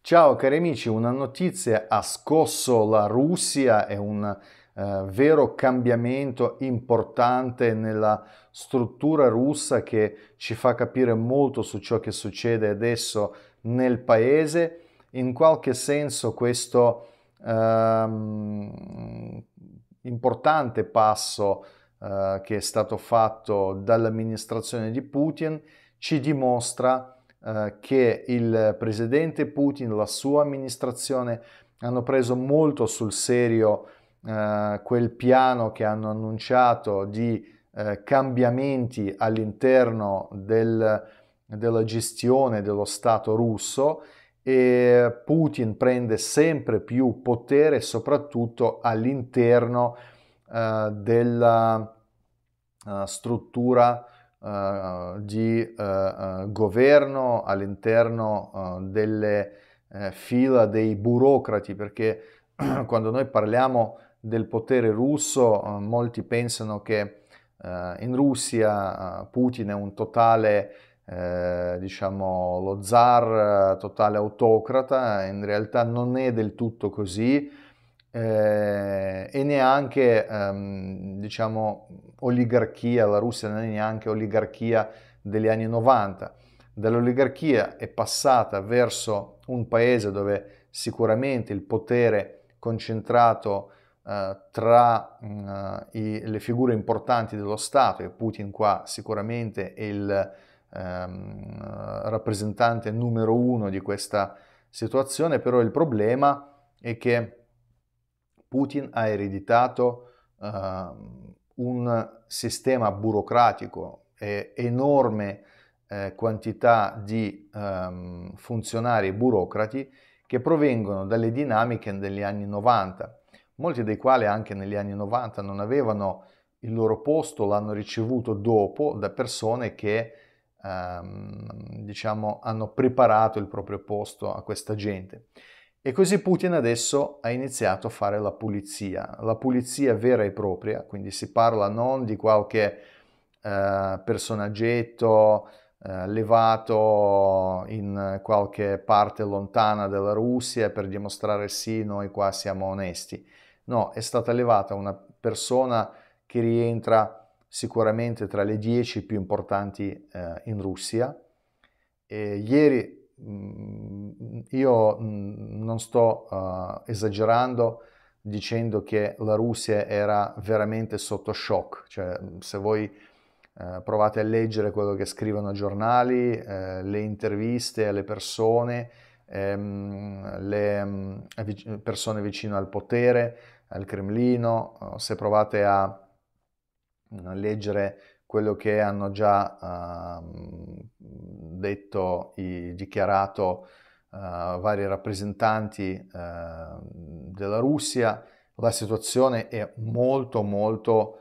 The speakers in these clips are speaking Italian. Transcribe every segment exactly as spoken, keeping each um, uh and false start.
Ciao cari amici, una notizia ha scosso la Russia, è un eh, vero cambiamento importante nella struttura russa che ci fa capire molto su ciò che succede adesso nel paese. In qualche senso questo ehm, importante passo eh, che è stato fatto dall'amministrazione di Putin ci dimostra eh, che il presidente Putin, la sua amministrazione hanno preso molto sul serio eh, quel piano che hanno annunciato di eh, cambiamenti all'interno del, della gestione dello Stato russo, e Putin prende sempre più potere soprattutto all'interno eh, della eh, struttura eh, di eh, eh, governo, all'interno eh, delle eh, fila dei burocrati, perché quando noi parliamo del potere russo, eh, molti pensano che eh, in Russia eh, Putin è un totale, eh, diciamo, lo zar, eh, totale autocrata. In realtà non è del tutto così, eh, e neanche, ehm, diciamo, oligarchia. La Russia non è neanche oligarchia degli anni novanta. Dall'oligarchia è passata verso un paese dove sicuramente il potere concentrato eh, tra mh, i, le figure importanti dello Stato, e Putin qua sicuramente è il ehm, rappresentante numero uno di questa situazione. Però il problema è che Putin ha ereditato uh, un sistema burocratico e enorme eh, quantità di um, funzionari e burocrati che provengono dalle dinamiche degli anni novanta, molti dei quali anche negli anni novanta non avevano il loro posto, l'hanno ricevuto dopo da persone che um, diciamo hanno preparato il proprio posto a questa gente. E così Putin adesso ha iniziato a fare la pulizia, la pulizia vera e propria, quindi si parla non di qualche eh, personaggetto eh, levato in qualche parte lontana della Russia per dimostrare sì, noi qua siamo onesti. No, è stata levata una persona che rientra sicuramente tra le dieci più importanti eh, in Russia. E ieri io non sto uh, esagerando dicendo che la Russia era veramente sotto shock. Cioè, se voi uh, provate a leggere quello che scrivono i giornali, uh, le interviste alle persone, um, le um, persone vicine al potere, al Cremlino, uh, se provate a, a leggere quello che hanno già uh, detto, i, dichiarato uh, vari rappresentanti uh, della Russia, la situazione è molto molto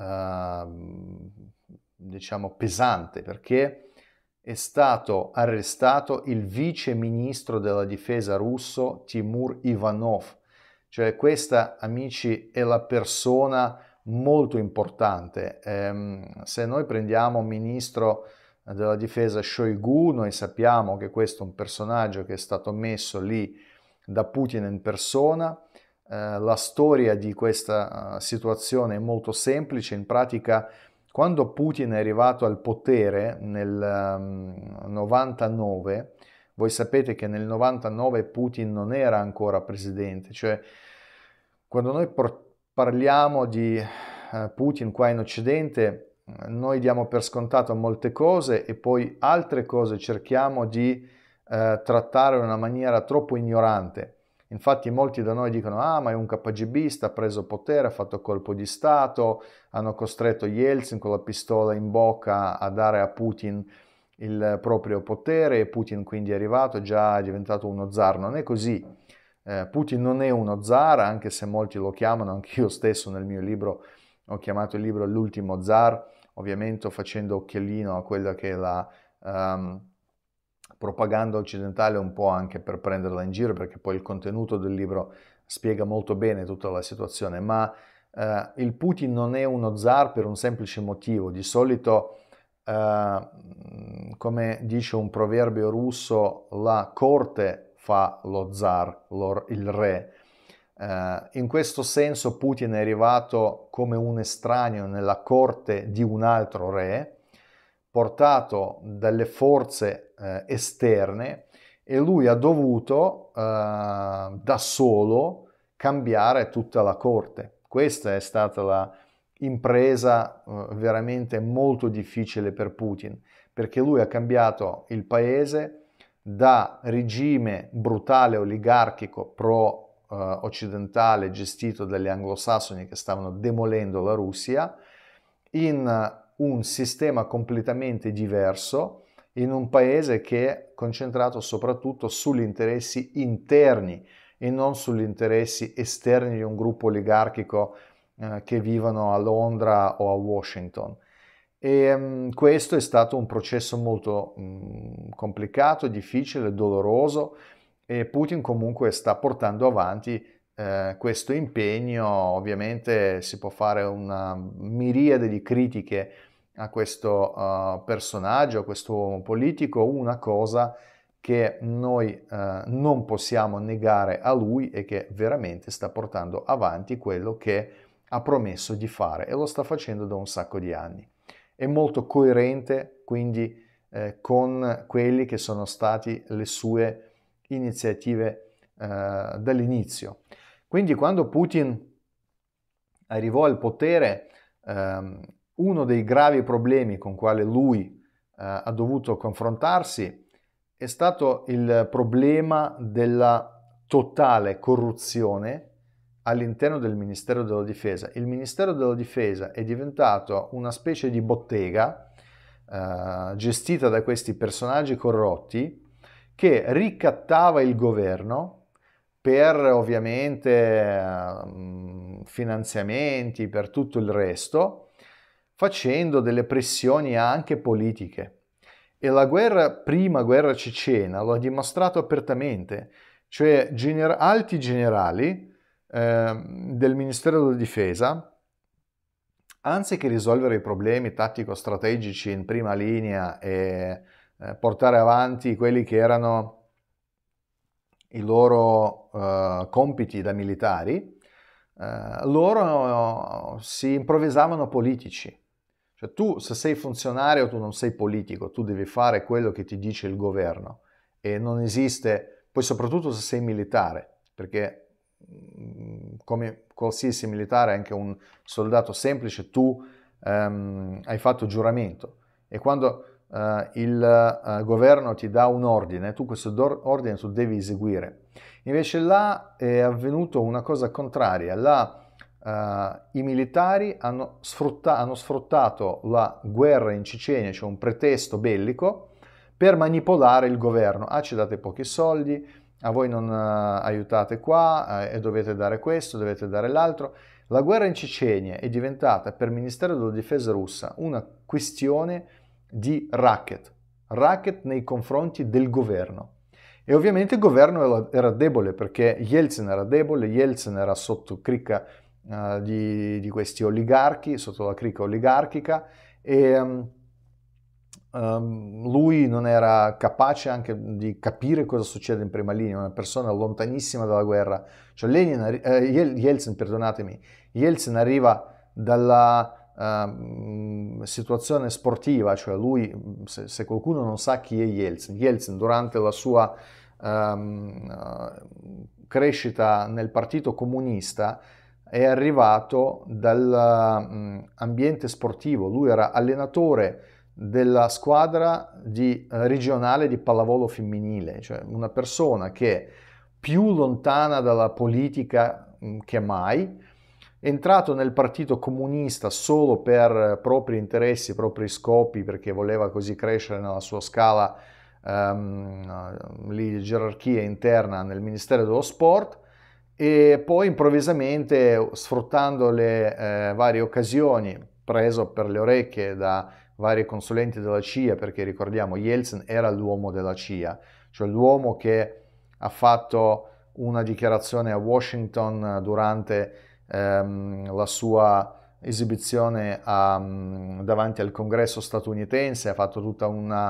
uh, diciamo pesante, perché è stato arrestato il vice ministro della difesa russo Timur Ivanov. Cioè, questa, amici, è la persona molto importante. Eh, se noi prendiamo ministro della difesa Shoigu, noi sappiamo che questo è un personaggio che è stato messo lì da Putin in persona. Eh, la storia di questa uh, situazione è molto semplice. In pratica, quando Putin è arrivato al potere nel um, novantanove, voi sapete che nel novantanove Putin non era ancora presidente. Cioè, quando noi parliamo di eh, Putin qua in Occidente, noi diamo per scontato molte cose e poi altre cose cerchiamo di eh, trattare in una maniera troppo ignorante. Infatti molti da noi dicono: ah, ma è un KGBista, ha preso potere, ha fatto colpo di Stato, hanno costretto Yeltsin con la pistola in bocca a dare a Putin il proprio potere, e Putin quindi è arrivato, già è diventato uno zar. Non è così. Eh, Putin non è uno zar, anche se molti lo chiamano. Anche io stesso nel mio libro ho chiamato il libro L'ultimo zar, ovviamente facendo occhiolino a quella che è la um, propaganda occidentale, un po' anche per prenderla in giro, perché poi il contenuto del libro spiega molto bene tutta la situazione. Ma eh, il Putin non è uno zar per un semplice motivo. Di solito, eh, come dice un proverbio russo, la corte fa lo zar, lo, il re. Uh, in questo senso Putin è arrivato come un estraneo nella corte di un altro re, portato dalle forze uh, esterne, e lui ha dovuto uh, da solo cambiare tutta la corte. Questa è stata la impresa uh, veramente molto difficile per Putin, perché lui ha cambiato il paese da regime brutale oligarchico pro Uh, occidentale gestito dagli anglosassoni che stavano demolendo la Russia, in uh, un sistema completamente diverso, in un paese che è concentrato soprattutto sugli interessi interni e non sugli interessi esterni di un gruppo oligarchico uh, che vivono a Londra o a Washington. E um, questo è stato un processo molto um, complicato, difficile, doloroso, e Putin comunque sta portando avanti eh, questo impegno. Ovviamente si può fare una miriade di critiche a questo uh, personaggio, a questo uomo politico. Una cosa che noi uh, non possiamo negare a lui è che veramente sta portando avanti quello che ha promesso di fare, e lo sta facendo da un sacco di anni. È molto coerente quindi eh, con quelli che sono stati le sue iniziative eh, dall'inizio. Quindi quando Putin arrivò al potere, ehm, uno dei gravi problemi con quale lui eh, ha dovuto confrontarsi è stato il problema della totale corruzione all'interno del Ministero della Difesa. Il Ministero della Difesa è diventato una specie di bottega eh, gestita da questi personaggi corrotti, che ricattava il governo per ovviamente finanziamenti, per tutto il resto, facendo delle pressioni anche politiche. E la guerra, prima guerra cecena, lo ha dimostrato apertamente, cioè gener- alti generali eh, del Ministero della Difesa, anziché risolvere i problemi tattico-strategici in prima linea e eh, portare avanti quelli che erano i loro uh, compiti da militari, uh, loro uh, si improvvisavano politici. Cioè tu, se sei funzionario, tu non sei politico, tu devi fare quello che ti dice il governo, e non esiste, poi soprattutto se sei militare, perché mh, come qualsiasi militare, anche un soldato semplice, tu um, hai fatto giuramento, e quando Uh, il uh, governo ti dà un ordine, tu questo ordine tu devi eseguire. Invece là è avvenuto una cosa contraria. Là uh, i militari hanno, sfrutta- hanno sfruttato la guerra in Cecenia, cioè un pretesto bellico, per manipolare il governo. Ah, ci date pochi soldi, a voi non uh, aiutate qua, uh, e dovete dare questo, dovete dare l'altro. La guerra in Cecenia è diventata per il Ministero della Difesa russa una questione di racket, racket nei confronti del governo. E ovviamente il governo era debole, perché Yeltsin era debole, Yeltsin era sotto cricca uh, di, di questi oligarchi, sotto la cricca oligarchica, e um, um, lui non era capace anche di capire cosa succede in prima linea, una persona lontanissima dalla guerra. Cioè Lenin, eh, Yeltsin, perdonatemi, Yeltsin arriva dalla Uh, situazione sportiva, cioè lui, se, se qualcuno non sa chi è Yeltsin, Yeltsin durante la sua um, uh, crescita nel partito comunista è arrivato dall'ambiente um, sportivo. Lui era allenatore della squadra di, uh, regionale di pallavolo femminile, cioè una persona che è più lontana dalla politica um, che mai. È entrato nel partito comunista solo per propri interessi, propri scopi, perché voleva così crescere nella sua scala um, di gerarchia interna nel Ministero dello Sport, e poi improvvisamente, sfruttando le eh, varie occasioni, preso per le orecchie da vari consulenti della C I A, perché ricordiamo Yeltsin era l'uomo della C I A, cioè l'uomo che ha fatto una dichiarazione a Washington durante la sua esibizione a, davanti al Congresso statunitense, ha fatto tutta una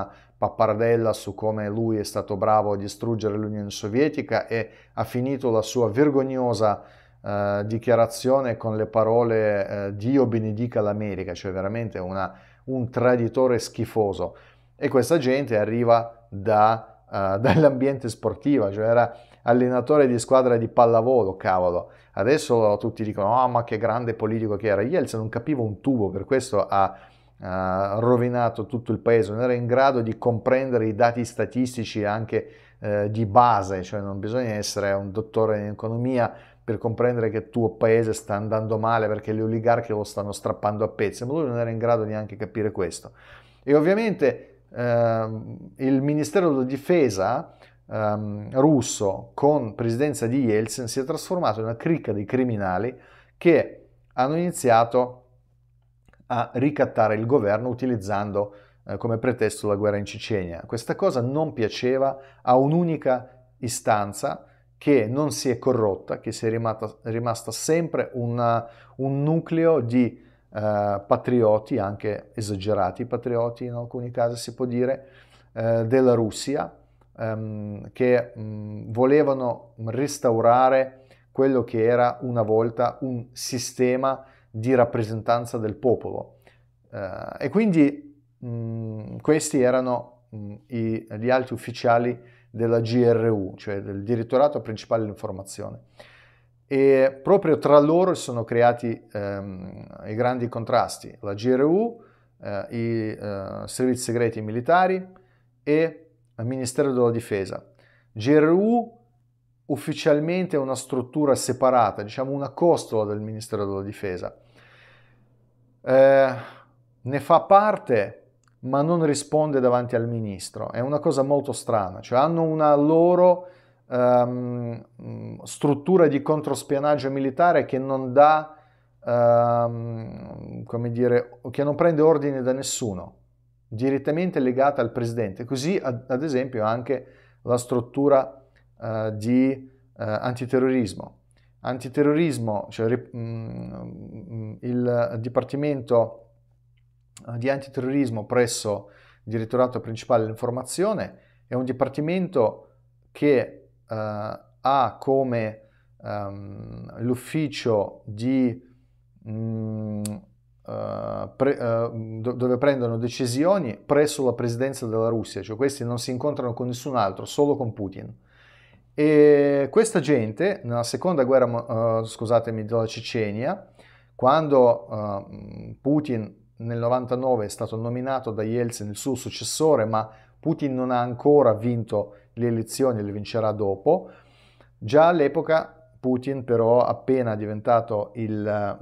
pappardella su come lui è stato bravo a distruggere l'Unione Sovietica e ha finito la sua vergognosa eh, dichiarazione con le parole eh, Dio benedica l'America, cioè veramente una, un traditore schifoso. E questa gente arriva da, uh, dall'ambiente sportivo, cioè era allenatore di squadra di pallavolo, cavolo. Adesso tutti dicono, oh, ma che grande politico che era. Yeltsin non capiva un tubo, per questo ha uh, rovinato tutto il paese, non era in grado di comprendere i dati statistici anche uh, di base, cioè non bisogna essere un dottore in economia per comprendere che il tuo paese sta andando male perché gli oligarchi lo stanno strappando a pezzi, ma lui non era in grado neanche di capire questo. E ovviamente Uh, il Ministero della Difesa um, russo con presidenza di Yeltsin si è trasformato in una cricca di criminali che hanno iniziato a ricattare il governo utilizzando uh, come pretesto la guerra in Cecenia. Questa cosa non piaceva a un'unica istanza che non si è corrotta, che si è rimasta, rimasta sempre una, un nucleo di Uh, patrioti, anche esagerati patrioti in alcuni casi si può dire, uh, della Russia, um, che um, volevano restaurare quello che era una volta un sistema di rappresentanza del popolo. Uh, e quindi um, questi erano um, i, gli alti ufficiali della G R U, cioè del Direttorato Principale dell'Informazione. E proprio tra loro si sono creati ehm, i grandi contrasti, la G R U, eh, i eh, servizi segreti militari e il Ministero della Difesa. G R U ufficialmente è una struttura separata, diciamo una costola del Ministero della Difesa. Eh, ne fa parte ma non risponde davanti al ministro, è una cosa molto strana, cioè hanno una loro Um, struttura di controspionaggio militare che non dà, um, come dire, che non prende ordine da nessuno, direttamente legata al presidente. Così, ad, ad esempio, anche la struttura uh, di uh, antiterrorismo. Antiterrorismo, cioè um, il Dipartimento di Antiterrorismo presso il Direttorato Principale dell'Informazione è un dipartimento che Uh, ha come um, l'ufficio di um, uh, pre, uh, do, dove prendono decisioni presso la presidenza della Russia, cioè questi non si incontrano con nessun altro, solo con Putin. E questa gente nella seconda guerra, uh, scusatemi, della Cecenia, quando uh, Putin nel novantanove è stato nominato da Yeltsin il suo successore, ma Putin non ha ancora vinto le elezioni, le vincerà dopo. Già all'epoca Putin però, appena diventato il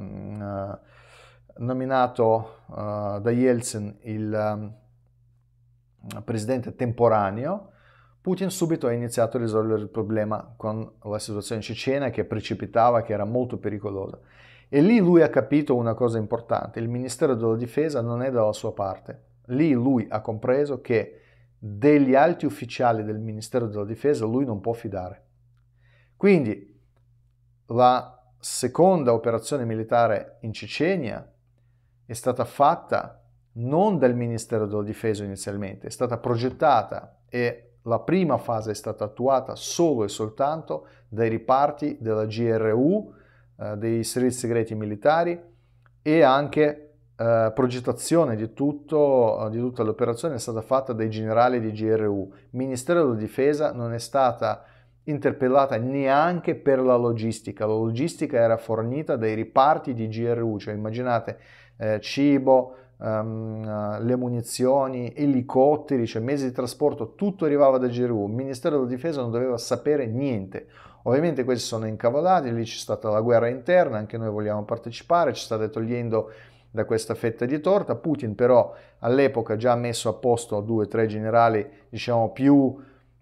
uh, nominato uh, da Yeltsin il uh, presidente temporaneo, Putin subito ha iniziato a risolvere il problema con la situazione cecena che precipitava, che era molto pericolosa. E lì lui ha capito una cosa importante, il Ministero della Difesa non è dalla sua parte. Lì lui ha compreso che degli alti ufficiali del Ministero della Difesa lui non può fidare. Quindi la seconda operazione militare in Cecenia è stata fatta non dal Ministero della Difesa inizialmente, è stata progettata e la prima fase è stata attuata solo e soltanto dai riparti della G R U, eh, dei servizi segreti militari e anche Uh, progettazione di, tutto, uh, di tutta l'operazione è stata fatta dai generali di G R U. Il Ministero della Difesa non è stata interpellata neanche per la logistica. La logistica era fornita dai riparti di G R U, cioè immaginate eh, cibo, um, uh, le munizioni, elicotteri, cioè mezzi di trasporto, tutto arrivava da G R U. Il Ministero della Difesa non doveva sapere niente. Ovviamente questi sono incavolati, lì c'è stata la guerra interna, anche noi vogliamo partecipare, ci state togliendo da questa fetta di torta. Putin però all'epoca già ha messo a posto due o tre generali diciamo più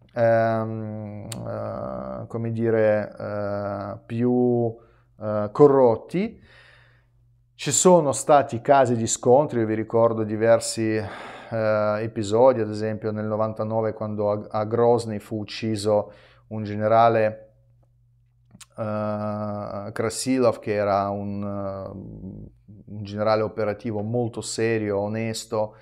ehm, eh, come dire eh, più eh, corrotti. Ci sono stati casi di scontri, io vi ricordo diversi eh, episodi, ad esempio nel novantanove quando a, a Grozny fu ucciso un generale Uh, Krasilov, che era un, uh, un generale operativo molto serio, onesto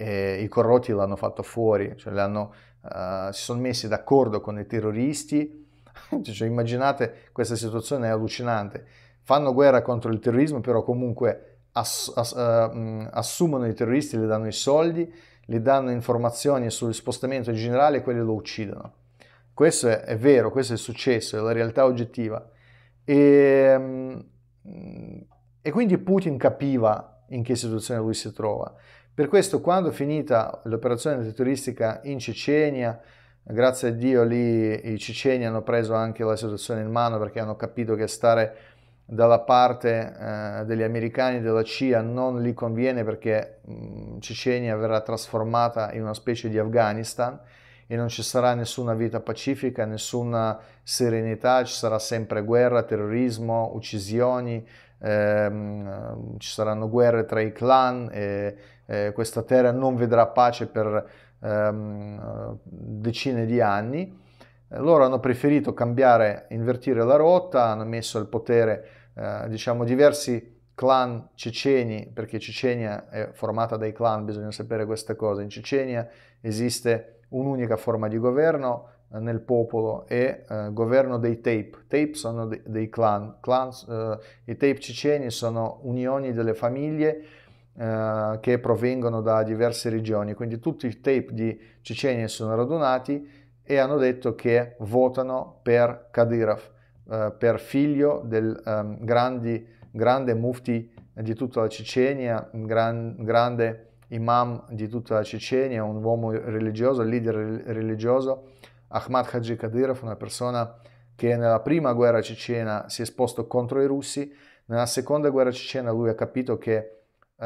e i corrotti l'hanno fatto fuori, cioè l'hanno, uh, si sono messi d'accordo con i terroristi. Cioè, immaginate, questa situazione è allucinante. Fanno guerra contro il terrorismo, però comunque ass- ass- uh, assumono i terroristi, gli danno i soldi, gli danno informazioni sul spostamento generale e quelli lo uccidono. Questo è, è vero, questo è successo, è la realtà oggettiva. E, um, e quindi Putin capiva in che situazione lui si trova. Per questo, quando è finita l'operazione terroristica in Cecenia, grazie a Dio lì i ceceni hanno preso anche la situazione in mano, perché hanno capito che stare dalla parte eh, degli americani e della C I A non gli conviene, perché mh, Cecenia verrà trasformata in una specie di Afghanistan e non ci sarà nessuna vita pacifica, nessuna serenità, ci sarà sempre guerra, terrorismo, uccisioni, ehm, ci saranno guerre tra i clan e eh, questa terra non vedrà pace per ehm, decine di anni. Loro hanno preferito cambiare, invertire la rotta, hanno messo al potere eh, diciamo diversi clan ceceni, perché Cecenia è formata dai clan, bisogna sapere queste cose. In Cecenia esiste un'unica forma di governo eh, nel popolo, e eh, governo dei tape. Tape sono de- dei clan. Clans, eh, i tape ceceni sono unioni delle famiglie eh, che provengono da diverse regioni, quindi tutti i tape di Cecenia sono radunati e hanno detto che votano per Kadyrov, eh, per figlio del um, grandi, grande mufti di tutta la Cecenia, gran, grande imam di tutta la Cecenia, un uomo religioso, leader religioso, Ahmad Haji Kadyrov, una persona che nella prima guerra cecena si è esposto contro i russi. Nella seconda guerra cecena lui ha capito che uh,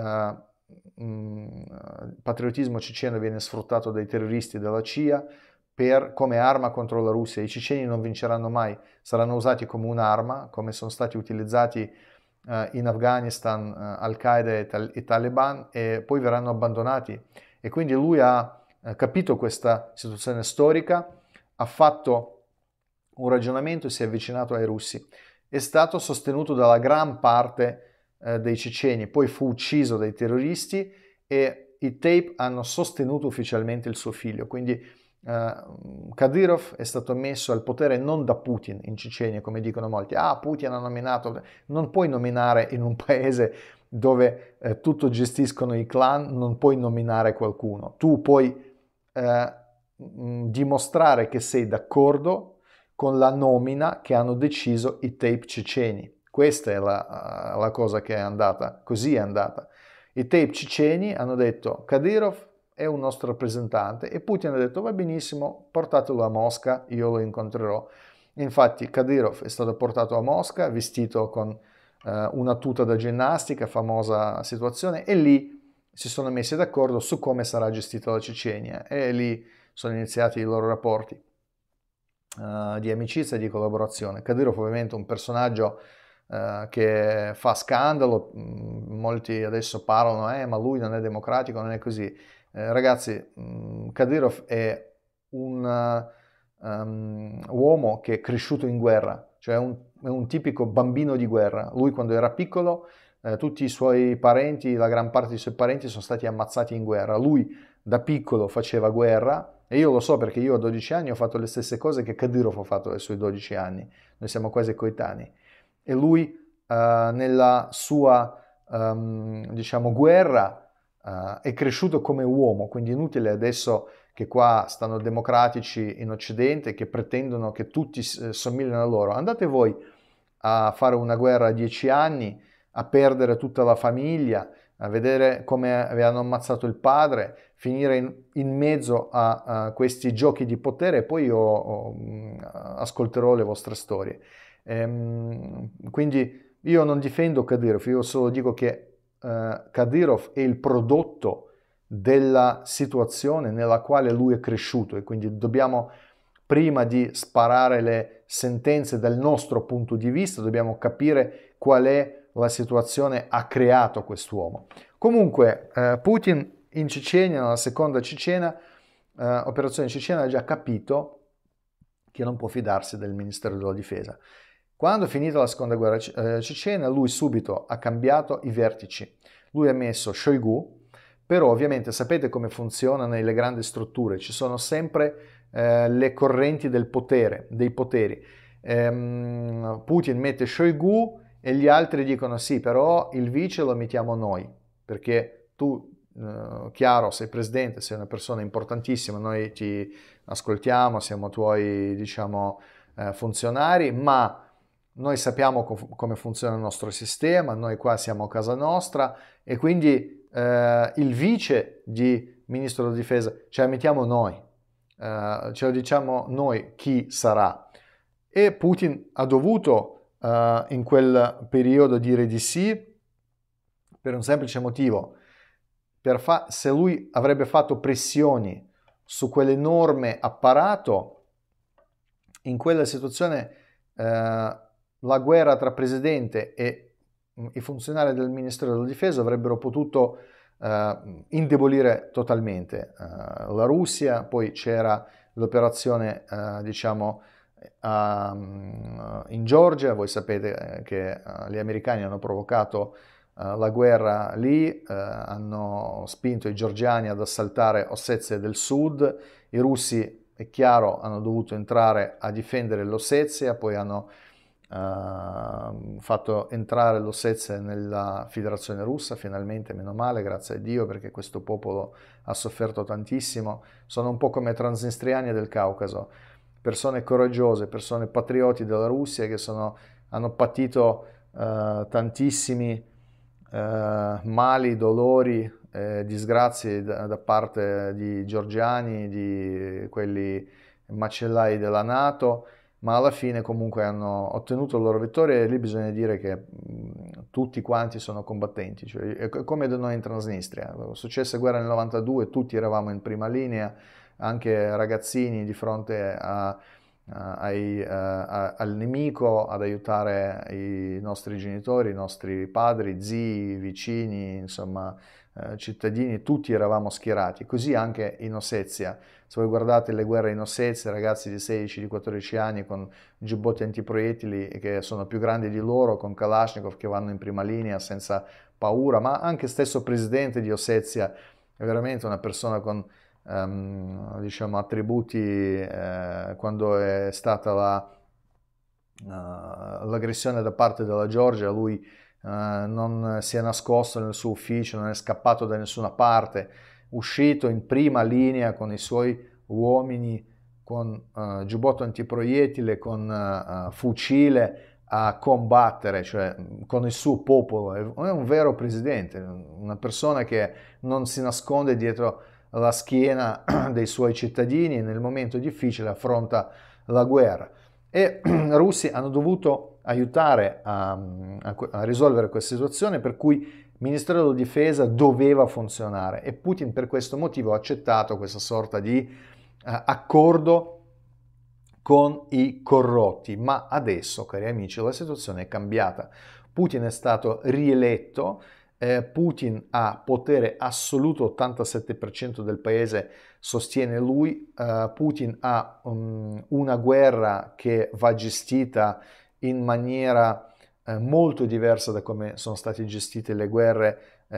il patriottismo ceceno viene sfruttato dai terroristi della C I A per, come arma contro la Russia. I ceceni non vinceranno mai, saranno usati come un'arma, come sono stati utilizzati uh, in Afghanistan uh, Al-Qaeda e, tal- e Taliban, e poi verranno abbandonati. E quindi lui ha uh, capito questa situazione storica, ha fatto un ragionamento e si è avvicinato ai russi. È stato sostenuto dalla gran parte uh, dei ceceni, poi fu ucciso dai terroristi e i tape hanno sostenuto ufficialmente il suo figlio. Quindi Uh, Kadyrov è stato messo al potere non da Putin in Cecenia, come dicono molti. Ah, Putin ha nominato. Non puoi nominare in un paese dove eh, tutto gestiscono i clan, non puoi nominare qualcuno. Tu puoi eh, mh, dimostrare che sei d'accordo con la nomina che hanno deciso i tape ceceni. Questa è la, uh, la cosa che è andata, così è andata. I tape ceceni hanno detto Kadyrov è un nostro rappresentante, e Putin ha detto va benissimo, portatelo a Mosca, io lo incontrerò. Infatti Kadyrov è stato portato a Mosca vestito con eh, una tuta da ginnastica, famosa situazione, e lì si sono messi d'accordo su come sarà gestita la Cecenia, e lì sono iniziati i loro rapporti uh, di amicizia e di collaborazione. Kadyrov ovviamente è un personaggio Uh, che fa scandalo, molti adesso parlano, eh, ma lui non è democratico, non è così. Eh, ragazzi, mh, Kadyrov è un uh, um, uomo che è cresciuto in guerra, cioè un, è un tipico bambino di guerra. Lui quando era piccolo, eh, tutti i suoi parenti, la gran parte dei suoi parenti sono stati ammazzati in guerra. Lui da piccolo faceva guerra, e io lo so perché io a dodici anni ho fatto le stesse cose che Kadyrov ha fatto ai suoi dodici anni. Noi siamo quasi coetanei. E lui uh, nella sua um, diciamo guerra uh, è cresciuto come uomo, quindi inutile adesso che qua stanno democratici in Occidente che pretendono che tutti eh, somigliano a loro. Andate voi a fare una guerra a dieci anni, a perdere tutta la famiglia, a vedere come avevano ammazzato il padre, finire in, in mezzo a, a questi giochi di potere, e poi io oh, ascolterò le vostre storie. Ehm, quindi io non difendo Kadyrov, io solo dico che eh, Kadyrov è il prodotto della situazione nella quale lui è cresciuto, e quindi dobbiamo, prima di sparare le sentenze dal nostro punto di vista, dobbiamo capire qual è la situazione ha creato quest'uomo. Comunque eh, Putin in Cecenia, nella seconda Cecena, eh, operazione Cecena, ha già capito che non può fidarsi del Ministero della Difesa. Quando è finita la seconda guerra cecena, lui subito ha cambiato i vertici. Lui ha messo Shoigu però ovviamente sapete come funziona nelle grandi strutture, ci sono sempre eh, le correnti del potere, dei poteri. Ehm, Putin mette Shoigu e gli altri dicono sì, però il vice lo mettiamo noi, perché tu, eh, chiaro, sei presidente, sei una persona importantissima, noi ti ascoltiamo, siamo tuoi, diciamo, eh, funzionari, ma noi sappiamo co- come funziona il nostro sistema, noi qua siamo a casa nostra e quindi eh, il vice di ministro della difesa ce la mettiamo noi, eh, ce lo diciamo noi chi sarà. E Putin ha dovuto eh, in quel periodo dire di sì per un semplice motivo. Per fa- se lui avrebbe fatto pressioni su quell'enorme apparato, in quella situazione eh, la guerra tra presidente e mh, i funzionari del Ministero della Difesa avrebbero potuto eh, indebolire totalmente eh, la Russia. Poi c'era l'operazione, eh, diciamo, a, in Georgia. Voi sapete che uh, gli americani hanno provocato uh, la guerra lì, uh, hanno spinto i georgiani ad assaltare Ossezia del Sud, i russi, è chiaro, hanno dovuto entrare a difendere l'Ossezia, poi hanno uh, fatto entrare l'Ossezia nella Federazione Russa, finalmente, meno male, grazie a Dio, perché questo popolo ha sofferto tantissimo. Sono un po' come transnistriani del Caucaso, persone coraggiose, persone patrioti della Russia che sono, hanno patito uh, tantissimi uh, mali, dolori, eh, disgrazie da, da parte di georgiani, di quelli macellai della NATO, ma alla fine comunque hanno ottenuto la loro vittoria e lì bisogna dire che mh, tutti quanti sono combattenti, cioè, è come da noi in Transnistria. Successe guerra nel novantadue, tutti eravamo in prima linea, anche ragazzini di fronte a, a, ai, a, al nemico, ad aiutare i nostri genitori, i nostri padri, zii, vicini, insomma eh, cittadini, tutti eravamo schierati. Così anche in Ossezia. Se voi guardate le guerre in Ossezia, ragazzi di sedici, di quattordici anni con giubbotti antiproiettili che sono più grandi di loro, con Kalashnikov che vanno in prima linea senza paura, ma anche stesso presidente di Ossezia è veramente una persona con Um, diciamo attributi eh, quando è stata la, uh, l'aggressione da parte della Georgia, lui uh, non si è nascosto nel suo ufficio, non è scappato da nessuna parte, uscito in prima linea con i suoi uomini, con uh, giubbotto antiproiettile, con uh, fucile a combattere, cioè con il suo popolo. È un vero presidente, una persona che non si nasconde dietro la schiena dei suoi cittadini e nel momento difficile affronta la guerra. E i russi hanno dovuto aiutare a, a, a risolvere questa situazione, per cui il Ministero della Difesa doveva funzionare e Putin per questo motivo ha accettato questa sorta di uh, accordo con i corrotti. Ma adesso, cari amici, la situazione è cambiata. Putin è stato rieletto, eh, Putin ha potere assoluto, ottantasette per cento del paese sostiene lui, eh, Putin ha um, una guerra che va gestita in maniera eh, molto diversa da come sono state gestite le guerre eh,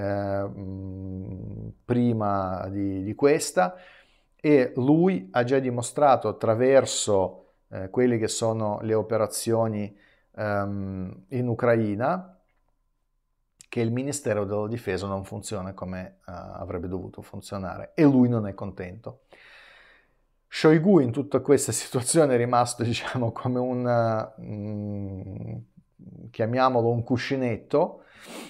mh, prima di, di questa, e lui ha già dimostrato attraverso eh, quelle che sono le operazioni um, in Ucraina che il Ministero della Difesa non funziona come uh, avrebbe dovuto funzionare e lui non è contento. Shoigu in tutta questa situazione è rimasto, diciamo, come un, uh, chiamiamolo un cuscinetto,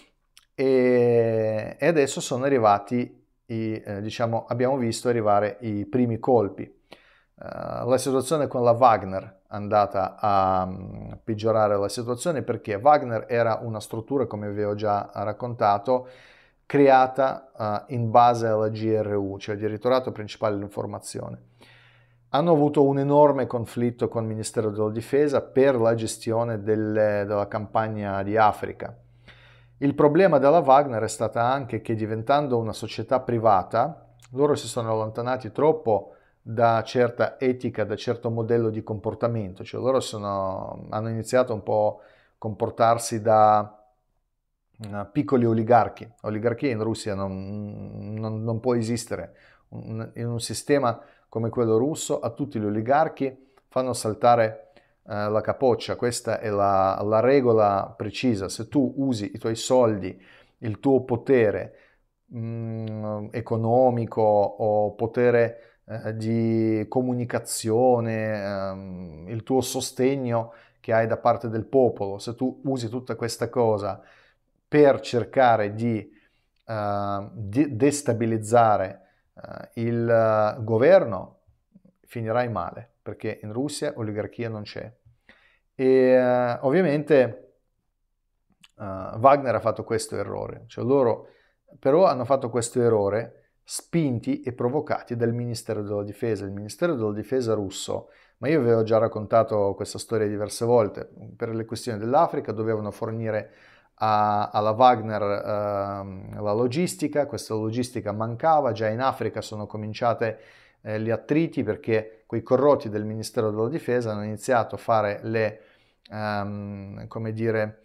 e, e adesso sono arrivati, i, eh, diciamo, abbiamo visto arrivare i primi colpi. Uh, la situazione con la Wagner è andata a um, peggiorare la situazione perché Wagner era una struttura, come vi ho già raccontato, creata uh, in base alla G R U, cioè il Direttorato Principale dell'Informazione. Hanno avuto un enorme conflitto con il Ministero della Difesa per la gestione delle, della campagna di Africa. Il problema della Wagner è stato anche che, diventando una società privata, loro si sono allontanati troppo da certa etica, da certo modello di comportamento, cioè loro sono, hanno iniziato un po' a comportarsi da uh, piccoli oligarchi. Oligarchia in Russia non, non, non può esistere. Un, in un sistema come quello russo, a tutti gli oligarchi fanno saltare uh, la capoccia. Questa è la, la regola precisa. Se tu usi i tuoi soldi, il tuo potere mh, economico o potere eh, di comunicazione, ehm, il tuo sostegno che hai da parte del popolo, se tu usi tutta questa cosa per cercare di, uh, di destabilizzare uh, il uh, governo, finirai male, perché in Russia oligarchia non c'è. E uh, ovviamente uh, Wagner ha fatto questo errore, cioè loro però hanno fatto questo errore spinti e provocati dal Ministero della Difesa. Il Ministero della Difesa russo, ma io vi ho già raccontato questa storia diverse volte, per le questioni dell'Africa dovevano fornire a, alla Wagner eh, la logistica, questa logistica mancava, già in Africa sono cominciate eh, gli attriti perché quei corrotti del Ministero della Difesa hanno iniziato a fare le, um, come dire,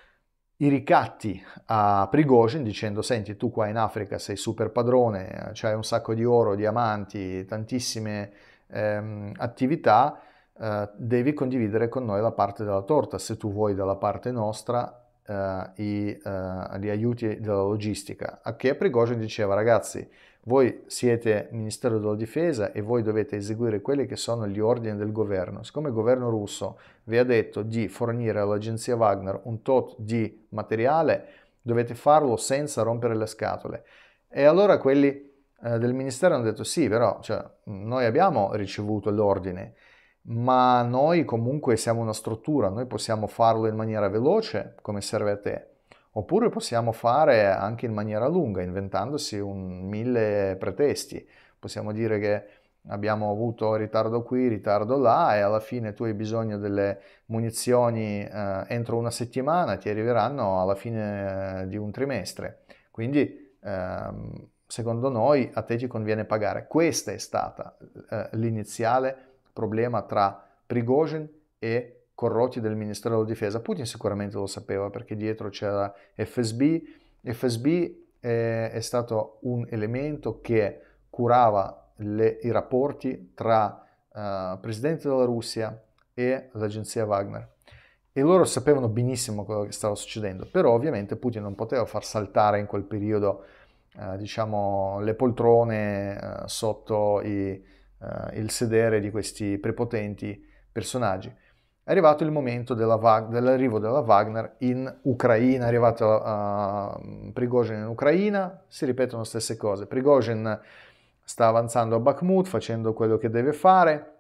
i ricatti a Prigozhin dicendo: senti, tu qua in Africa sei super padrone, c'hai un sacco di oro, diamanti, tantissime ehm, attività, eh, devi condividere con noi la parte della torta se tu vuoi dalla parte nostra eh, i, eh, gli aiuti della logistica. A che Prigozhin diceva: ragazzi, voi siete Ministero della Difesa e voi dovete eseguire quelli che sono gli ordini del governo. Siccome il governo russo vi ha detto di fornire all'agenzia Wagner un tot di materiale, dovete farlo senza rompere le scatole. E allora quelli eh, del ministero hanno detto: sì, però cioè, noi abbiamo ricevuto l'ordine, ma noi comunque siamo una struttura, noi possiamo farlo in maniera veloce come serve a te, oppure possiamo fare anche in maniera lunga, inventandosi un mille pretesti. Possiamo dire che abbiamo avuto ritardo qui, ritardo là, e alla fine tu hai bisogno delle munizioni eh, entro una settimana, ti arriveranno alla fine eh, di un trimestre. Quindi ehm, secondo noi a te ti conviene pagare. Questa è stata eh, l'iniziale problema tra Prigozhin e corrotti del Ministero della Difesa. Putin sicuramente lo sapeva perché dietro c'era F S B. F S B è, è stato un elemento che curava le, i rapporti tra uh, Presidente della Russia e l'agenzia Wagner. E loro sapevano benissimo quello che stava succedendo, però ovviamente Putin non poteva far saltare in quel periodo uh, diciamo, le poltrone uh, sotto i, uh, il sedere di questi prepotenti personaggi. È arrivato il momento della, dell'arrivo della Wagner in Ucraina, è arrivato uh, Prigozhin in Ucraina, si ripetono le stesse cose. Prigozhin sta avanzando a Bakhmut facendo quello che deve fare,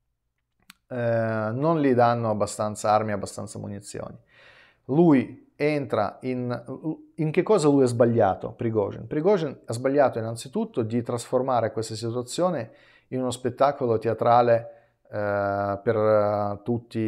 eh, non gli danno abbastanza armi, abbastanza munizioni. Lui entra in... In che cosa lui ha sbagliato, Prigozhin? Prigozhin ha sbagliato innanzitutto di trasformare questa situazione in uno spettacolo teatrale eh, per uh, tutti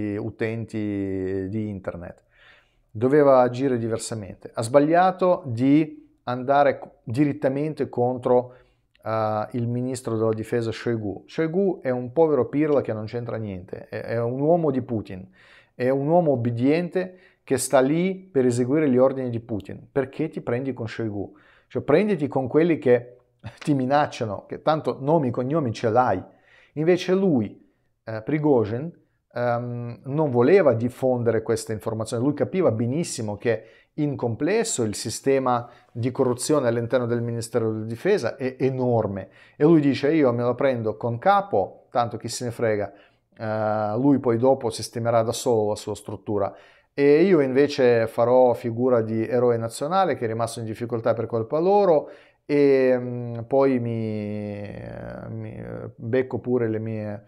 utenti di internet. Doveva agire diversamente. Ha sbagliato di andare direttamente contro Uh, il ministro della difesa Shoigu. Shoigu è un povero pirla che non c'entra niente, è, è un uomo di Putin, è un uomo obbediente che sta lì per eseguire gli ordini di Putin. Perché ti prendi con Shoigu? Cioè prenditi con quelli che ti minacciano, che tanto nomi e cognomi ce l'hai. Invece lui, eh, Prigozhin, um, non voleva diffondere questa informazione, lui capiva benissimo che in complesso il sistema di corruzione all'interno del Ministero della Difesa è enorme e lui dice: io me la prendo con capo, tanto chi se ne frega, uh, lui poi dopo sistemerà da solo la sua struttura e io invece farò figura di eroe nazionale che è rimasto in difficoltà per colpa loro e um, poi mi, mi becco pure le mie,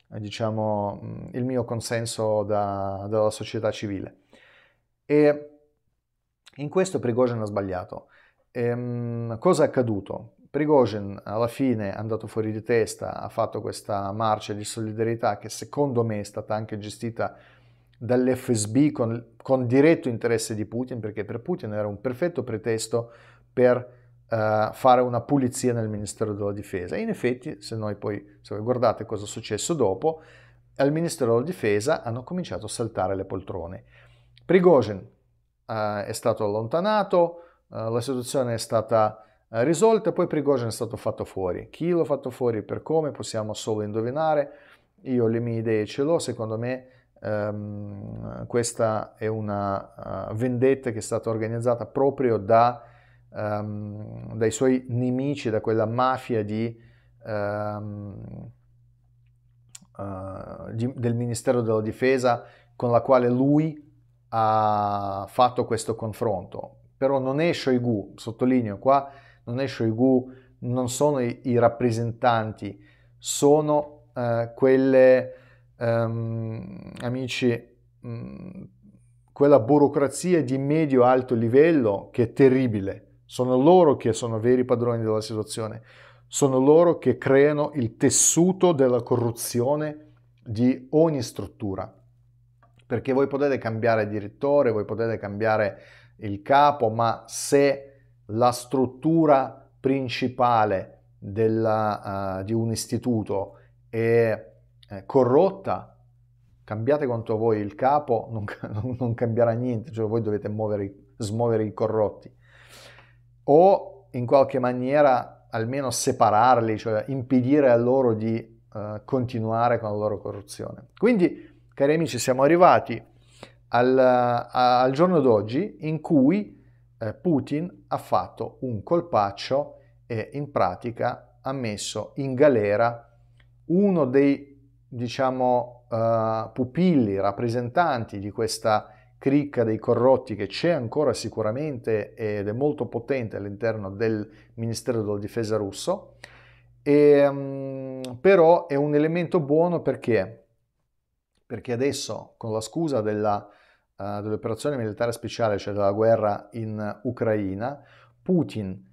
diciamo, il mio consenso da, dalla società civile. E in questo Prigozhin ha sbagliato. Ehm, cosa è accaduto? Prigozhin alla fine è andato fuori di testa, ha fatto questa marcia di solidarietà che secondo me è stata anche gestita dall'F S B con, con diretto interesse di Putin, perché per Putin era un perfetto pretesto per uh, fare una pulizia nel Ministero della Difesa. E in effetti, se noi poi se voi guardate cosa è successo dopo, al Ministero della Difesa hanno cominciato a saltare le poltrone. Prigozhin eh, è stato allontanato, eh, la situazione è stata eh, risolta, poi Prigozhin è stato fatto fuori. Chi l'ha fatto fuori, per come, possiamo solo indovinare. Io le mie idee ce l'ho, secondo me ehm, questa è una uh, vendetta che è stata organizzata proprio da, um, dai suoi nemici, da quella mafia di, um, uh, di, del Ministero della Difesa con la quale lui ha fatto questo confronto. Però non è Shoigu, sottolineo qua, non è Shoigu, non sono i, i rappresentanti, sono uh, quelle, um, amici, um, quella burocrazia di medio-alto livello che è terribile. Sono loro che sono veri padroni della situazione, sono loro che creano il tessuto della corruzione di ogni struttura. Perché voi potete cambiare direttore, voi potete cambiare il capo, ma se la struttura principale della, uh, di un istituto è eh, corrotta, cambiate quanto voi il capo, non, non cambierà niente, cioè voi dovete muovere, smuovere i corrotti. O in qualche maniera almeno separarli, cioè impedire a loro di uh, continuare con la loro corruzione. Quindi, cari amici, siamo arrivati al, al giorno d'oggi in cui eh, Putin ha fatto un colpaccio e in pratica ha messo in galera uno dei, diciamo, uh, pupilli, rappresentanti di questa cricca dei corrotti che c'è ancora sicuramente ed è molto potente all'interno del Ministero della Difesa russo, e, um, però è un elemento buono perché, perché adesso con la scusa della, uh, dell'operazione militare speciale, cioè della guerra in Ucraina, Putin,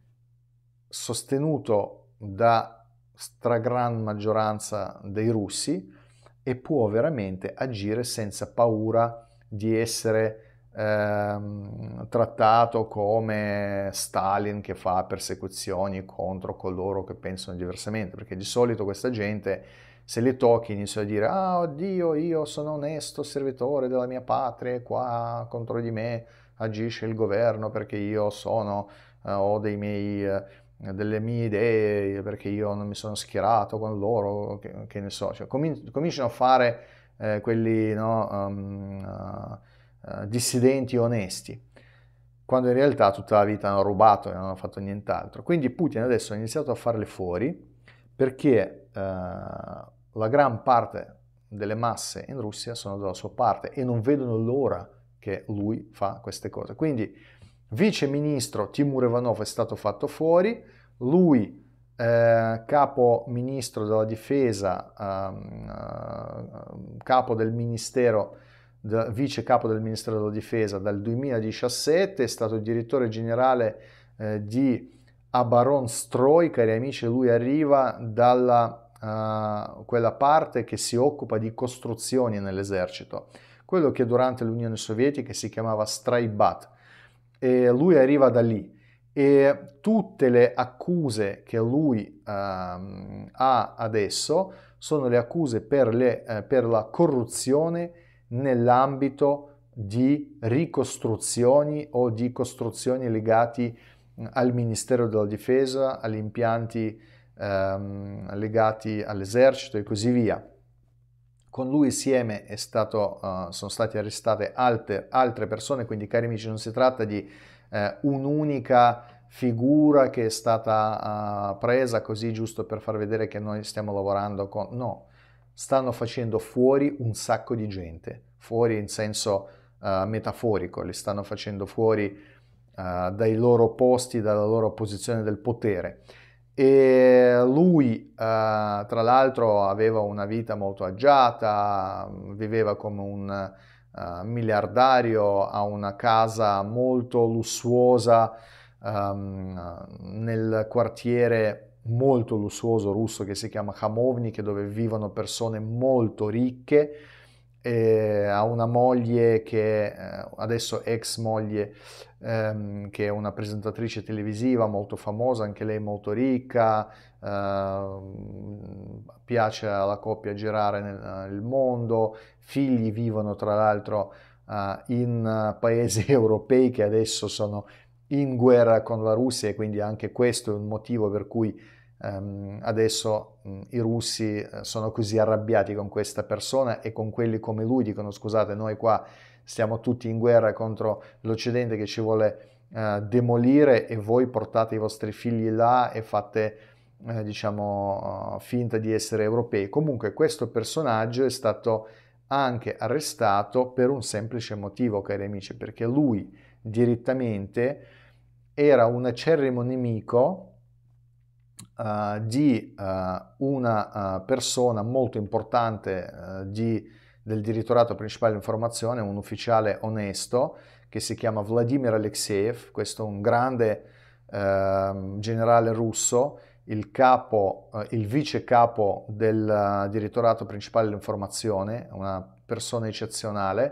sostenuto da stragran maggioranza dei russi, e può veramente agire senza paura di essere ehm, trattato come Stalin che fa persecuzioni contro coloro che pensano diversamente, perché di solito questa gente, se li tocchi, inizia a dire ah oddio, io sono onesto servitore della mia patria e qua contro di me agisce il governo perché io sono eh, ho dei miei eh, delle mie idee perché io non mi sono schierato con loro, che, che ne so, cioè, comin- cominciano a fare eh, quelli no, um, uh, uh, dissidenti onesti, quando in realtà tutta la vita hanno rubato e non hanno fatto nient'altro. Quindi Putin adesso ha iniziato a farle fuori perché uh, la gran parte delle masse in Russia sono dalla sua parte e non vedono l'ora che lui fa queste cose. Quindi vice ministro Timur Ivanov è stato fatto fuori, lui eh, capo ministro della difesa, eh, capo del ministero, de, vice capo del ministero della difesa dal duemiladiciassette, è stato direttore generale eh, di Abaronstroj, cari amici, lui arriva dalla uh, quella parte che si occupa di costruzioni nell'esercito, quello che durante l'Unione Sovietica si chiamava Straibat. E lui arriva da lì e tutte le accuse che lui um, ha adesso sono le accuse per, le, eh, per la corruzione nell'ambito di ricostruzioni o di costruzioni legati al Ministero della Difesa, agli impianti um, legati all'esercito e così via. Con lui insieme è stato, uh, sono state arrestate altre, altre persone, quindi cari amici non si tratta di uh, un'unica figura che è stata uh, presa così giusto per far vedere che noi stiamo lavorando con... No, stanno facendo fuori un sacco di gente, fuori in senso uh, metaforico, li stanno facendo fuori uh, dai loro posti, dalla loro posizione del potere. E lui, eh, tra l'altro, aveva una vita molto agiata, viveva come un uh, miliardario, ha una casa molto lussuosa um, nel quartiere molto lussuoso russo che si chiama Khamovnik, dove vivono persone molto ricche. E ha una moglie che eh, adesso ex moglie ehm, che è una presentatrice televisiva molto famosa, anche lei molto ricca, ehm, piace alla coppia girare nel, nel mondo, figli vivono tra l'altro uh, in uh, paesi europei che adesso sono in guerra con la Russia, e quindi anche questo è un motivo per cui um, adesso um, i russi sono così arrabbiati con questa persona e con quelli come lui. Dicono: scusate, noi qua stiamo tutti in guerra contro l'Occidente che ci vuole uh, demolire, e voi portate i vostri figli là e fate eh, diciamo uh, finta di essere europei. Comunque questo personaggio è stato anche arrestato per un semplice motivo, cari amici, perché lui direttamente era un acerrimo nemico uh, di uh, una uh, persona molto importante uh, di, del direttorato principale di informazione, un ufficiale onesto che si chiama Vladimir Alexeev. Questo è un grande uh, generale russo, il capo, uh, il vice capo del uh, direttorato principale dell'informazione, una persona eccezionale.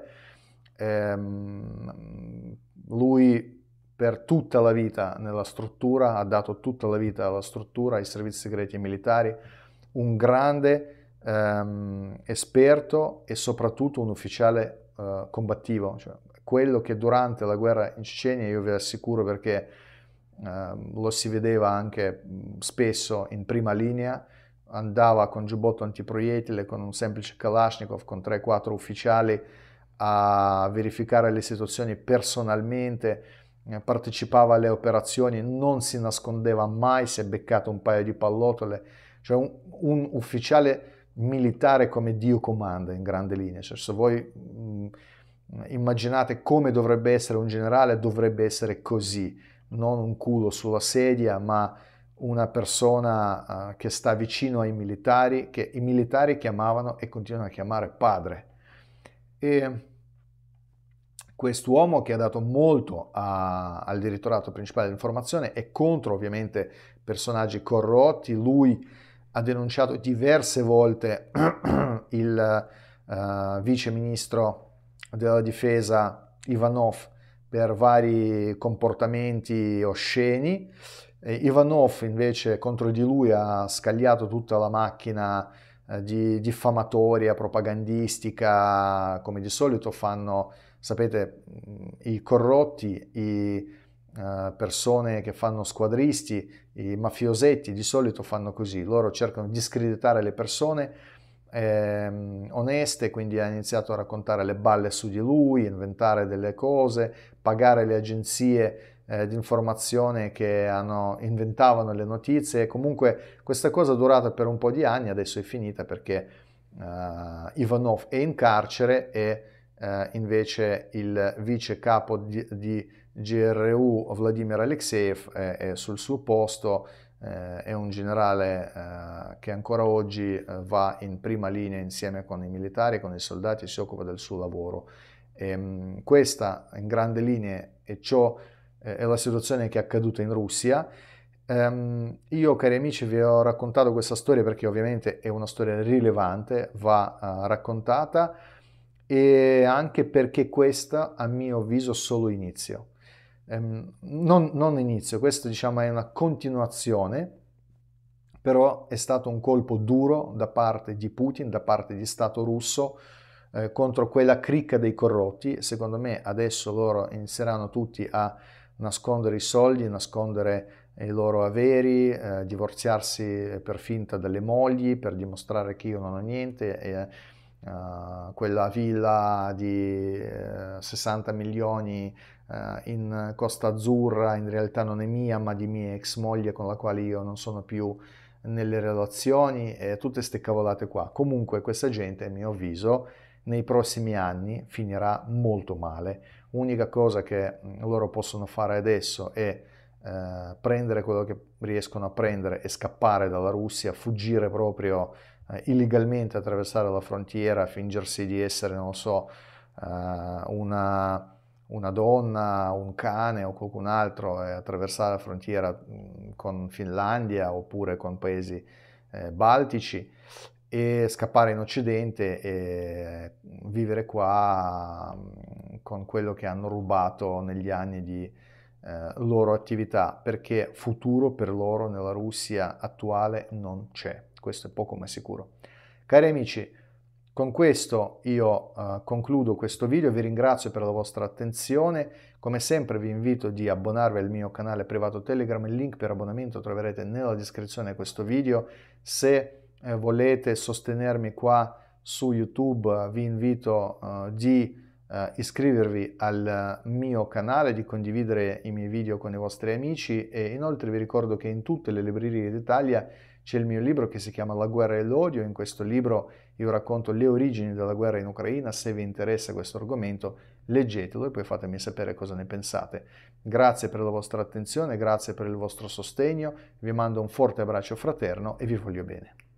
Ehm, lui per tutta la vita nella struttura, ha dato tutta la vita alla struttura, ai servizi segreti e militari, un grande ehm, esperto e soprattutto un ufficiale eh, combattivo, cioè quello che durante la guerra in Cecenia, io vi assicuro, perché eh, lo si vedeva anche spesso in prima linea, andava con giubbotto antiproiettile, con un semplice Kalashnikov, con tre quattro ufficiali a verificare le situazioni personalmente, partecipava alle operazioni, non si nascondeva mai, si è beccato un paio di pallottole, cioè un, un ufficiale militare come Dio comanda in grande linea. Cioè, se voi mh, immaginate come dovrebbe essere un generale, dovrebbe essere così, non un culo sulla sedia, ma una persona uh, che sta vicino ai militari, che i militari chiamavano e continuano a chiamare padre. E quest'uomo, che ha dato molto a, al direttorato principale dell'informazione e contro ovviamente personaggi corrotti, lui ha denunciato diverse volte il uh, vice ministro della difesa Ivanov per vari comportamenti osceni. E Ivanov invece contro di lui ha scagliato tutta la macchina eh, di diffamatoria, propagandistica, come di solito fanno. Sapete, i corrotti, i uh, persone che fanno squadristi, i mafiosetti di solito fanno così, loro cercano di discreditare le persone eh, oneste, quindi ha iniziato a raccontare le balle su di lui, inventare delle cose, pagare le agenzie eh, di informazione che hanno, inventavano le notizie, e comunque questa cosa è durata per un po' di anni, adesso è finita perché uh, Ivanov è in carcere e Uh, invece il vice capo di, di G R U Vladimir Alexeev è, è sul suo posto, eh, è un generale eh, che ancora oggi eh, va in prima linea insieme con i militari, con i soldati, e si occupa del suo lavoro. E, mh, questa in grandi linee è, ciò, eh, è la situazione che è accaduta in Russia. Um, io, cari amici, vi ho raccontato questa storia perché ovviamente è una storia rilevante, va uh, raccontata, e anche perché questa, a mio avviso, solo inizio. Um, non, non inizio, questo diciamo è una continuazione, però è stato un colpo duro da parte di Putin, da parte di Stato russo, eh, contro quella cricca dei corrotti. Secondo me adesso loro inizieranno tutti a nascondere i soldi, nascondere i loro averi, eh, divorziarsi per finta dalle mogli per dimostrare che io non ho niente. E, Uh, quella villa di uh, sessanta milioni uh, in Costa Azzurra in realtà non è mia, ma di mia ex moglie con la quale io non sono più nelle relazioni, e tutte ste cavolate qua. Comunque questa gente, a mio avviso, nei prossimi anni finirà molto male. Unica cosa che loro possono fare adesso è uh, prendere quello che riescono a prendere e scappare dalla Russia, fuggire proprio Uh, illegalmente, attraversare la frontiera, fingersi di essere, non so, uh, una, una donna, un cane o qualcun altro, e attraversare la frontiera mh, con Finlandia oppure con paesi eh, baltici, e scappare in Occidente e vivere qua mh, con quello che hanno rubato negli anni di eh, loro attività, perché futuro per loro nella Russia attuale non c'è. Questo è poco ma sicuro. Cari amici, Con questo io uh, concludo questo video, vi ringrazio per la vostra attenzione, come sempre vi invito di abbonarvi al mio canale privato Telegram, il link per abbonamento troverete nella descrizione di questo video. Se eh, volete sostenermi qua su YouTube uh, vi invito uh, di uh, iscrivervi al mio canale, di condividere i miei video con i vostri amici e inoltre vi ricordo che in tutte le librerie d'Italia c'è il mio libro che si chiama La guerra e l'odio. In questo libro io racconto le origini della guerra in Ucraina. Se vi interessa questo argomento, leggetelo e poi fatemi sapere cosa ne pensate. Grazie per la vostra attenzione, grazie per il vostro sostegno, vi mando un forte abbraccio fraterno e vi voglio bene.